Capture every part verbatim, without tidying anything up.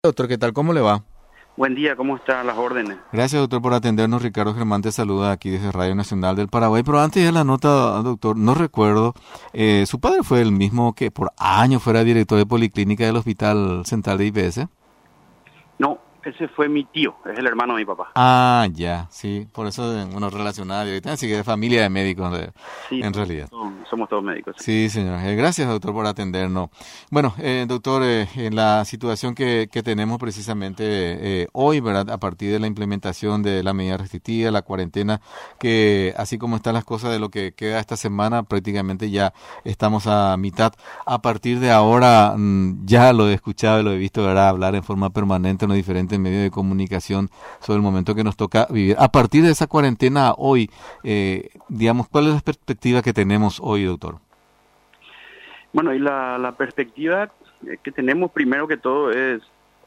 doctor, ¿qué tal? ¿Cómo le va? Buen día, ¿cómo están las órdenes? Gracias, doctor, por atendernos. Ricardo Germán te saluda aquí desde Radio Nacional del Paraguay. Pero antes de la nota, doctor, no recuerdo, eh, ¿su padre fue el mismo que por años fuera director de Policlínica del Hospital Central de I P S? No, ese fue mi tío, es el hermano de mi papá. Ah, ya, sí, por eso, eh, bueno, relacionada directamente, así que de familia de médicos, de- Sí, en realidad. somos, somos todos médicos. Sí. Sí, señor. Eh, gracias, doctor, por atendernos. Bueno, eh, doctor, eh, en la situación que, que tenemos precisamente eh, hoy, ¿verdad? A partir de la implementación de la medida restrictiva, la cuarentena, que así como están las cosas de lo que queda esta semana, prácticamente ya estamos a mitad. A partir de ahora, mm, ya lo he escuchado y lo he visto, ¿verdad? Hablar en forma permanente en los diferentes medios de comunicación sobre el momento que nos toca vivir. A partir de esa cuarentena hoy, eh, digamos, ¿cuál es la perspectiva que tenemos hoy, doctor? Bueno, y la, la perspectiva eh, que tenemos primero que todo es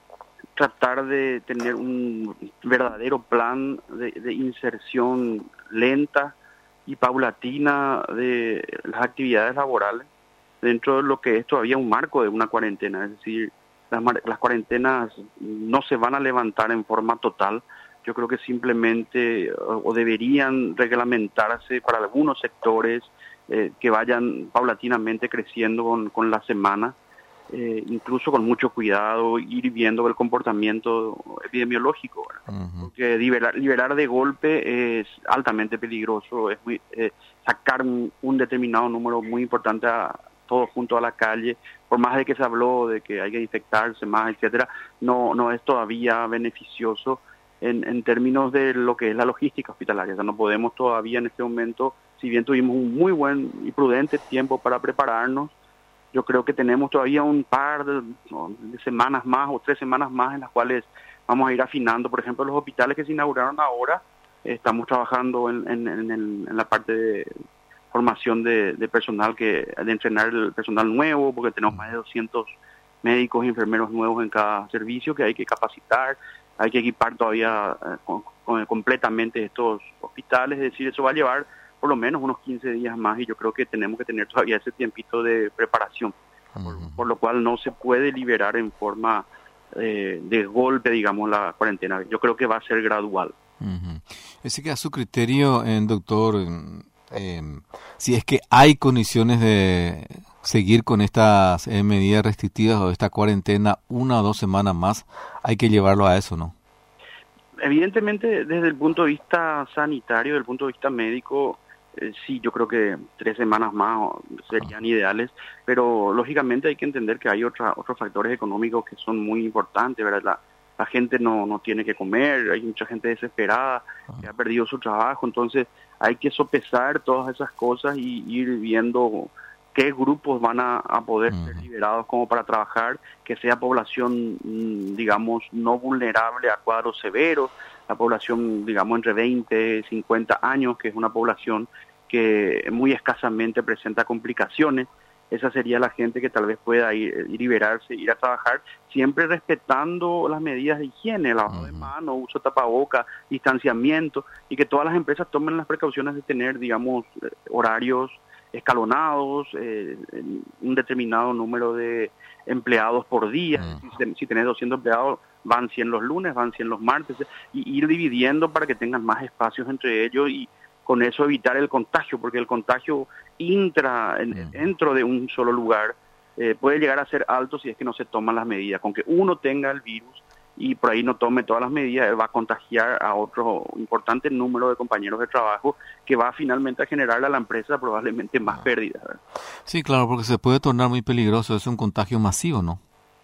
tratar de tener un verdadero plan de, de inserción lenta y paulatina de las actividades laborales dentro de lo que es todavía un marco de una cuarentena. Es decir, las, mar- las cuarentenas no se van a levantar en forma total. Yo creo que simplemente o, o deberían reglamentarse para algunos sectores eh, que vayan paulatinamente creciendo con, con la semana, eh, incluso con mucho cuidado, ir viendo el comportamiento epidemiológico, ¿verdad? Ujú. Porque liberar, liberar de golpe es altamente peligroso, es muy, eh, sacar un, un determinado número muy importante a todos juntos a la calle, por más de que se habló de que hay que infectarse más, etcétera, no, no es todavía beneficioso en, en términos de lo que es la logística hospitalaria. O sea, no podemos todavía en este momento, si bien tuvimos un muy buen y prudente tiempo para prepararnos, yo creo que tenemos todavía un par de, no, de semanas más o tres semanas más en las cuales vamos a ir afinando. Por ejemplo, los hospitales que se inauguraron ahora, eh, estamos trabajando en, en, en, el- en la parte de formación de, de personal, que de entrenar el personal nuevo, porque tenemos más de doscientos médicos y enfermeros nuevos en cada servicio que hay que capacitar, hay que equipar todavía eh, con- con- completamente estos hospitales. Es decir, eso va a llevar por lo menos unos quince días más, y yo creo que tenemos que tener todavía ese tiempito de preparación, por, Ujú. por lo cual no se puede liberar en forma eh, de golpe, digamos, la cuarentena. Yo creo que va a ser gradual. Ujú. Así que a su criterio, eh, doctor, em, em, si es que hay condiciones de seguir con estas eh, medidas restrictivas o esta cuarentena una o dos semanas más, hay que llevarlo a eso, ¿no? Evidentemente, desde el punto de vista sanitario, desde el punto de vista médico, eh, sí, yo creo que tres semanas más o- serían ideales, pero lógicamente hay que entender que hay otra, otros factores económicos que son muy importantes, ¿verdad? La, la gente no, no tiene que comer, hay mucha gente desesperada que ha perdido su trabajo, entonces hay que sopesar todas esas cosas y ir viendo qué grupos van a, a poder ser Ujú. liberados como para trabajar, que sea población, mm, digamos, no vulnerable a cuadros severos, la población, digamos, entre veinte y cincuenta años, que es una población que muy escasamente presenta complicaciones. Esa sería la gente que tal vez pueda ir, ir liberarse, ir a trabajar, siempre respetando las medidas de higiene, lavado de Ujú. manos, uso de tapaboca, distanciamiento, y que todas las empresas tomen las precauciones de tener, digamos, eh, horarios escalonados, eh, en un determinado número de empleados por día. Ujú. Si, ten- si tenés doscientos empleados, van cien los lunes, van cien los martes, y ir dividiendo para que tengan más espacios entre ellos y con eso evitar el contagio, porque el contagio intra en- Ujú. dentro de un solo lugar eh, puede llegar a ser alto si es que no se toman las medidas. Con que uno tenga el virus y por ahí no tome todas las medidas, él va a contagiar a otro importante número de compañeros de trabajo, que va finalmente a generarle a la empresa probablemente más pérdidas, ¿verdad? Sí, claro, porque se puede tornar muy peligroso, es un contagio masivo, ¿no?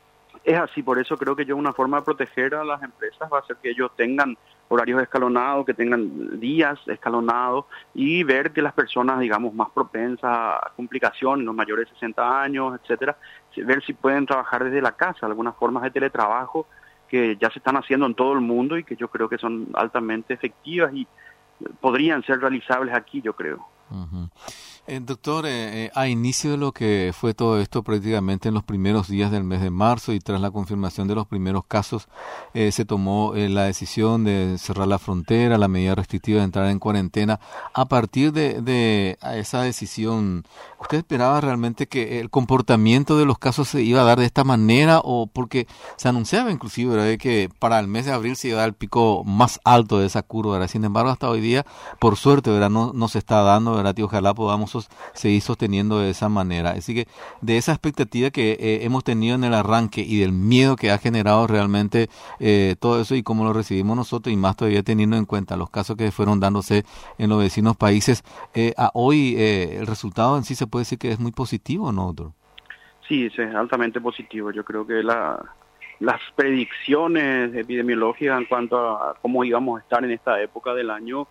Es así, por eso creo que yo una forma de proteger a las empresas va a ser que ellos tengan horarios escalonados, que tengan días escalonados, y ver que las personas, digamos, más propensas a complicaciones, los mayores de sesenta años, etcétera, si- ver si pueden trabajar desde la casa, algunas formas de teletrabajo que ya se están haciendo en todo el mundo y que yo creo que son altamente efectivas y podrían ser realizables aquí, yo creo. Ujú. Eh, doctor, eh, eh, a inicio de lo que fue todo esto, prácticamente en los primeros días del mes de marzo y tras la confirmación de los primeros casos, eh, se tomó eh, la decisión de cerrar la frontera, la medida restrictiva de entrar en cuarentena. A partir de, de esa decisión, ¿usted esperaba realmente que el comportamiento de los casos se iba a dar de esta manera? O porque se anunciaba inclusive, ¿verdad?, de que para el mes de abril se iba a dar el pico más alto de esa curva, ¿verdad? Sin embargo, hasta hoy día, por suerte, ¿verdad?, no, no se está dando, ¿verdad? Y ojalá podamos seguir sosteniendo de esa manera. Así que de esa expectativa que eh, hemos tenido en el arranque y del miedo que ha generado realmente eh, todo eso y cómo lo recibimos nosotros, y más todavía teniendo en cuenta los casos que fueron dándose en los vecinos países, eh, a hoy eh, el resultado en sí se puede decir que es muy positivo, ¿no, doctor? Sí, es altamente positivo. Yo creo que la, las predicciones epidemiológicas en cuanto a cómo íbamos a estar en esta época del año,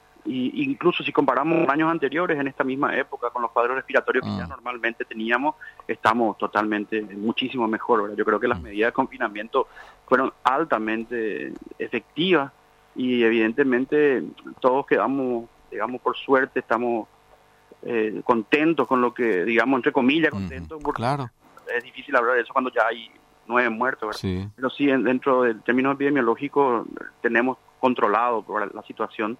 y incluso si comparamos años anteriores en esta misma época con los cuadros respiratorios que ah. ya normalmente teníamos, estamos totalmente muchísimo mejor, ¿verdad? Yo creo que las medidas de confinamiento fueron altamente efectivas y evidentemente todos quedamos, digamos, por suerte estamos eh, contentos con lo que, digamos, entre comillas, contentos, porque claro. Es difícil hablar de eso cuando ya hay nueve muertos, ¿verdad? Sí. Pero sí, dentro del término epidemiológico tenemos controlado por la situación.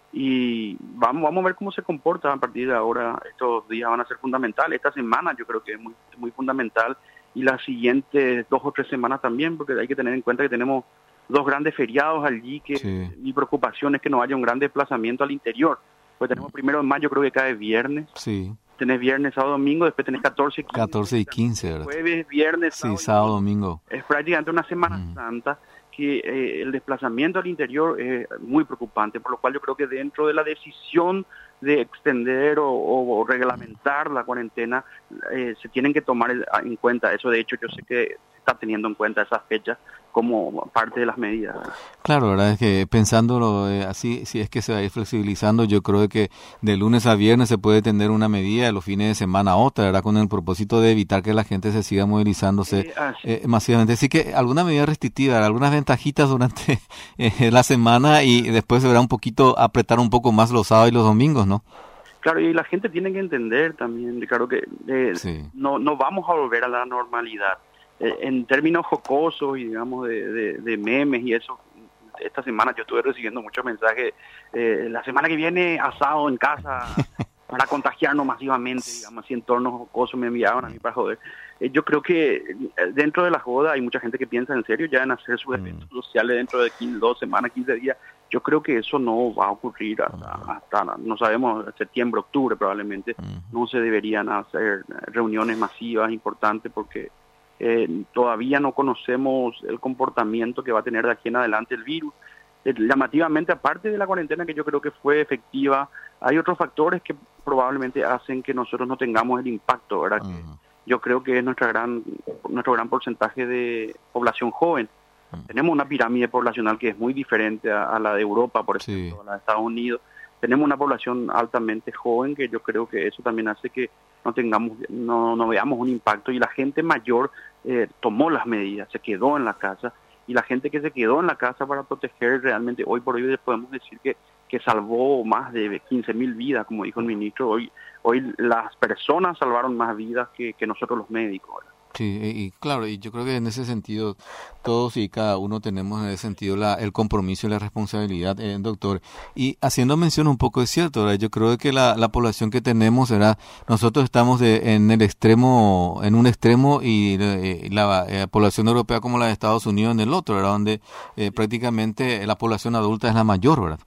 Y vamos vamos a ver cómo se comporta a partir de ahora. Estos días van a ser fundamentales. Esta semana yo creo que es muy muy fundamental, y las siguientes dos o tres semanas también, porque hay que tener en cuenta que tenemos dos grandes feriados allí, que sí. Mi preocupación es que no haya un gran desplazamiento al interior, pues tenemos primero de mayo, creo que cae viernes. Sí. Tenés viernes, sábado, domingo, después tenés catorce, quince. catorce y quince, ¿verdad? Jueves, viernes, sábado, sí, sábado, domingo. Es prácticamente una Semana mm. Santa, que eh, el desplazamiento al interior es muy preocupante, por lo cual yo creo que dentro de la decisión de extender o, o, o reglamentar la cuarentena, eh, se tienen que tomar en cuenta eso. De hecho, yo sé que se está teniendo en cuenta esas fechas como parte de las medidas. Claro, verdad es que pensándolo eh, así, si es que se va a ir flexibilizando, yo creo que de lunes a viernes se puede tener una medida, de los fines de semana otra, ¿verdad?, con el propósito de evitar que la gente se siga movilizándose eh, eh, masivamente. Así que alguna medida restrictiva, algunas ventajitas durante eh, la semana, y después se verá un poquito, apretar un poco más los sábados y los domingos, ¿no? Claro, y la gente tiene que entender también, claro, que eh, sí. no, no vamos a volver a la normalidad. En términos jocosos y digamos de, de, de memes y eso, esta semana yo estuve recibiendo muchos mensajes, eh, la semana que viene asado en casa para contagiarnos masivamente, digamos así, en torno jocoso me enviaban a mí para joder. Eh, yo creo que dentro de la joda hay mucha gente que piensa en serio ya en hacer sus eventos mm. sociales dentro de quince, dos semanas, quince días. Yo creo que eso no va a ocurrir hasta, hasta no sabemos, septiembre, octubre probablemente. Mm. No se deberían hacer reuniones masivas importantes porque Eh, todavía no conocemos el comportamiento que va a tener de aquí en adelante el virus. Eh, llamativamente, aparte de la cuarentena, que yo creo que fue efectiva, hay otros factores que probablemente hacen que nosotros no tengamos el impacto, ¿verdad? Uh-huh. Que yo creo que es nuestra gran nuestro gran porcentaje de población joven. Uh-huh. Tenemos una pirámide poblacional que es muy diferente a, a la de Europa, por ejemplo, sí. a la de Estados Unidos. Tenemos una población altamente joven, que yo creo que eso también hace que no tengamos, no, no veamos un impacto, y la gente mayor eh, tomó las medidas, se quedó en la casa, y la gente que se quedó en la casa para proteger realmente, hoy por hoy podemos decir que, que salvó más de quince mil vidas, como dijo el ministro. Hoy, hoy las personas salvaron más vidas que, que nosotros los médicos, ¿verdad? Sí, y, y claro, y yo creo que en ese sentido todos y cada uno tenemos en ese sentido la, el compromiso y la responsabilidad, eh, doctor. Y haciendo mención un poco, es cierto, ¿verdad? Yo creo que la, la población que tenemos, ¿verdad?, nosotros estamos de, en el extremo, en un extremo, y eh, la eh, población europea como la de Estados Unidos en el otro, ¿verdad?, donde eh, prácticamente la población adulta es la mayor, ¿verdad?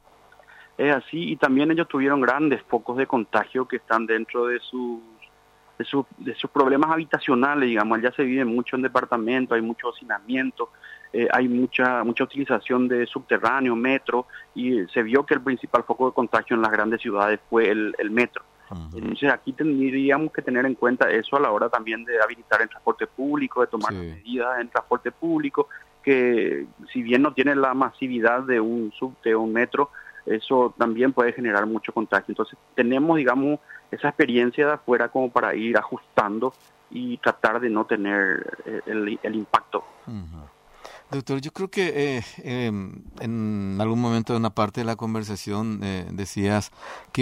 Es así, y también ellos tuvieron grandes focos de contagio que están dentro de sus De, su, de sus problemas habitacionales, digamos. Ya se vive mucho en departamento, hay mucho hacinamiento, eh, hay mucha mucha utilización de subterráneo, metro, y se vio que el principal foco de contagio en las grandes ciudades fue el, el metro. Uh-huh. Entonces aquí tendríamos que tener en cuenta eso a la hora también de habilitar el transporte público, de tomar sí. medidas en transporte público, que si bien no tiene la masividad de un subte o un metro, eso también puede generar mucho contagio. Entonces tenemos, digamos, esa experiencia de afuera como para ir ajustando y tratar de no tener el, el impacto. Uh-huh. Doctor, yo creo que eh, eh, en algún momento de una parte de la conversación eh, decías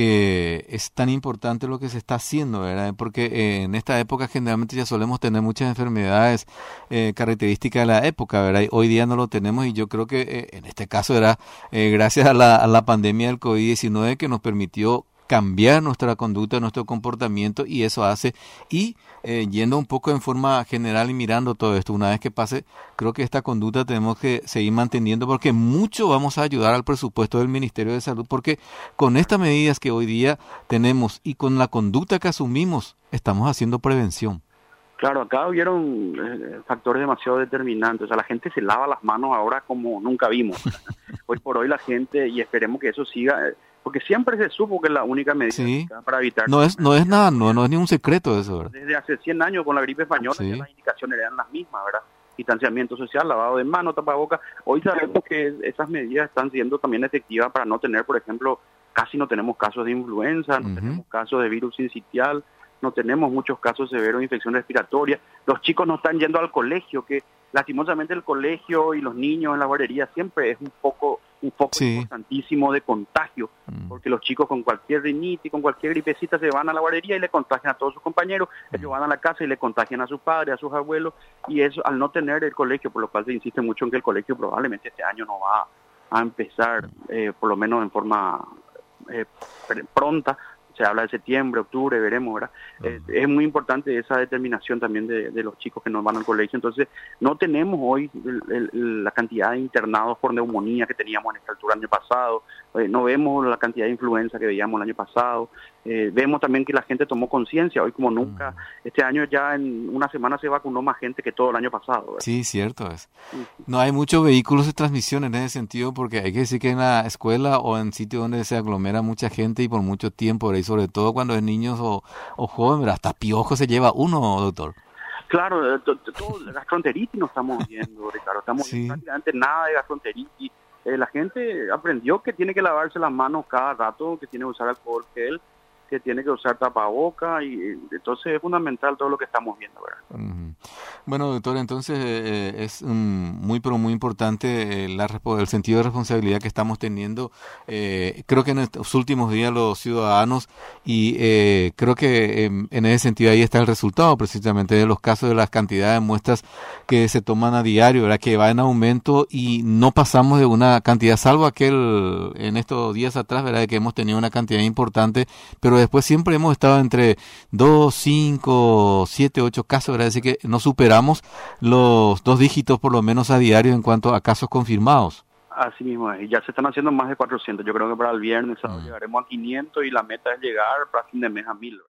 que es tan importante lo que se está haciendo, ¿verdad? Porque eh, en esta época generalmente ya solemos tener muchas enfermedades eh, características de la época, ¿verdad? Y hoy día no lo tenemos y yo creo que eh, en este caso era eh, gracias a la, a la pandemia del COVID diecinueve que nos permitió cambiar nuestra conducta, nuestro comportamiento y eso hace y eh, yendo un poco en forma general y mirando todo esto, una vez que pase, creo que esta conducta tenemos que seguir manteniendo porque mucho vamos a ayudar al presupuesto del Ministerio de Salud porque con estas medidas que hoy día tenemos y con la conducta que asumimos, estamos haciendo prevención. Claro, acá hubieron eh, factores demasiado determinantes. O sea, la gente se lava las manos ahora como nunca vimos. Hoy por hoy la gente, y esperemos que eso siga, eh, porque siempre se supo que es la única medida Sí. para evitar... No es, no es nada, no, no es ni un secreto eso, ¿verdad? Desde hace cien años con la gripe española Sí. ya las indicaciones eran las mismas, ¿verdad? Distanciamiento social, lavado de manos, tapabocas. Hoy sabemos que esas medidas están siendo también efectivas para no tener, por ejemplo, casi no tenemos casos de influenza, no Ujú. tenemos casos de virus sincitial, no tenemos muchos casos severos de infección respiratoria. Los chicos no están yendo al colegio, que lastimosamente el colegio y los niños en la guardería siempre es un poco un foco Sí. importantísimo de contagio, Mm. porque los chicos con cualquier rinitis, con cualquier gripecita se van a la guardería y le contagian a todos sus compañeros, ellos van a la casa y le contagian a sus padres, a sus abuelos, y eso al no tener el colegio, por lo cual se insiste mucho en que el colegio probablemente este año no va a empezar, eh, por lo menos en forma eh, pr- pronta. Se habla de septiembre, octubre, veremos, ¿verdad? Eh, es muy importante esa determinación también de, de los chicos que no van al colegio. Entonces, no tenemos hoy el, el, la cantidad de internados por neumonía que teníamos en esta altura el año pasado, eh, no vemos la cantidad de influenza que veíamos el año pasado, eh, vemos también que la gente tomó conciencia, hoy como nunca, este año ya en una semana se vacunó más gente que todo el año pasado, ¿verdad? Sí, cierto es. No hay muchos vehículos de transmisión en ese sentido porque hay que decir que en la escuela o en sitios donde se aglomera mucha gente y por mucho tiempo, y sobre todo cuando es niños o, o jóvenes, hasta piojo se lleva uno, doctor. Claro, eh, to- to- todo, gastroenteritis no estamos viendo, Ricardo, estamos Sí. viendo prácticamente nada de gastroenteritis. Eh, la gente aprendió que tiene que lavarse las manos cada rato, que tiene que usar alcohol gel, que tiene que usar tapaboca, y eh, entonces es fundamental todo lo que estamos viendo, ¿verdad? Ujú. Bueno, doctor, entonces eh, es um, muy, pero muy importante eh, la, respo- el sentido de responsabilidad que estamos teniendo. Eh, creo que en estos últimos días los ciudadanos, y eh, creo que eh, en ese sentido ahí está el resultado precisamente de los casos de las cantidades de muestras que se toman a diario, ¿verdad? Que va en aumento y no pasamos de una cantidad, salvo aquel en estos días atrás, ¿verdad? De que hemos tenido una cantidad importante, pero después siempre hemos estado entre dos, cinco, siete, ocho casos, ¿verdad? Así que no superamos los dos dígitos por lo menos a diario en cuanto a casos confirmados. Así mismo es, y ya se están haciendo más de cuatrocientos. Yo creo que para el viernes sábado Mm. llegaremos a quinientos y la meta es llegar para fin de mes a mil.